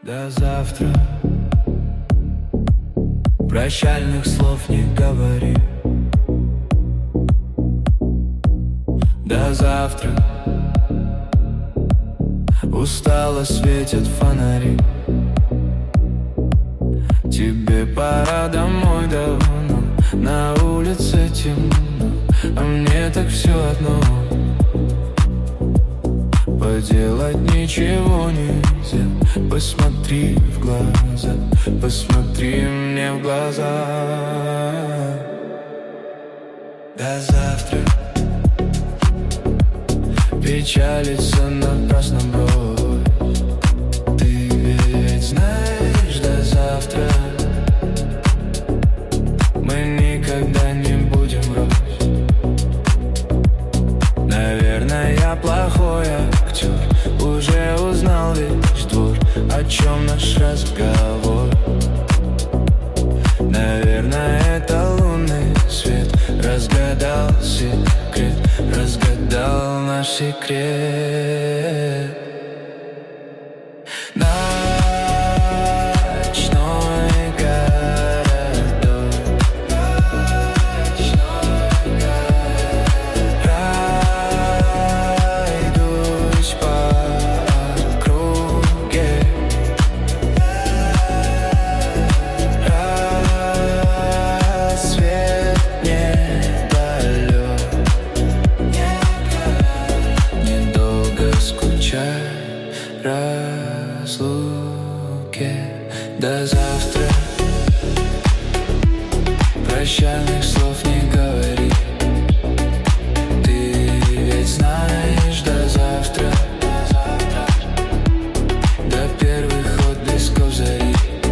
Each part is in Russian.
До завтра. Прощальных слов не говори. До завтра. Устало светят фонари. Тебе пора домой давно. На улице темно, а мне так все одно. Поделать ничего нельзя. Посмотри в глаза, посмотри мне в глаза. До завтра. Печалиться напрасно брось. Ты ведь знаешь, до завтра мы никогда не будем врозь. Наверное, я плохой актер. Уже узнал весь двор, о чем наш разговор. Наверное, это лунный свет разгадал секрет, разгадал наш секрет. Ночной городок, пройдусь по округе. Рассвет недалек, недолго скучай в разлуке. До завтра. Прощальных слов не говори. Ты ведь знаешь, до завтра. До первых отблесков зари.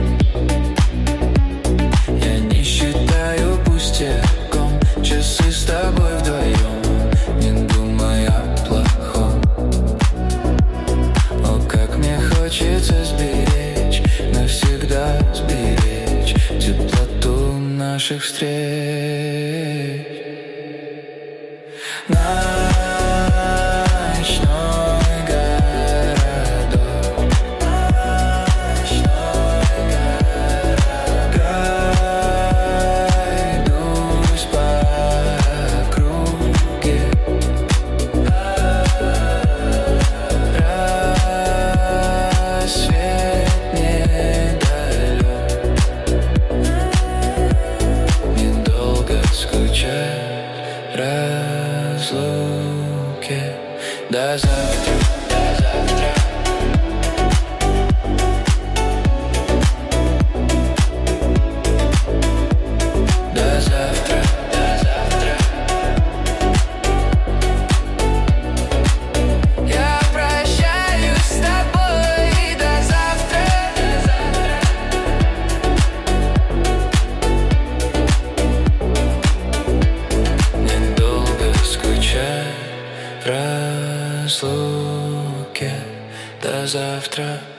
Я не считаю пустяком часы с тобой вдвоем, не думай о плохом. О, как мне хочется сберечь, навсегда сберечь теплоту наших встреч. Ночной городок, пройдусь по округе. Рассвет недалек, недолго скучай в разлуке. До завтра. До завтра. До завтра. До завтра. Я прощаюсь с тобой. До завтра. До завтра. Недолго скучай в разлуке. До завтра.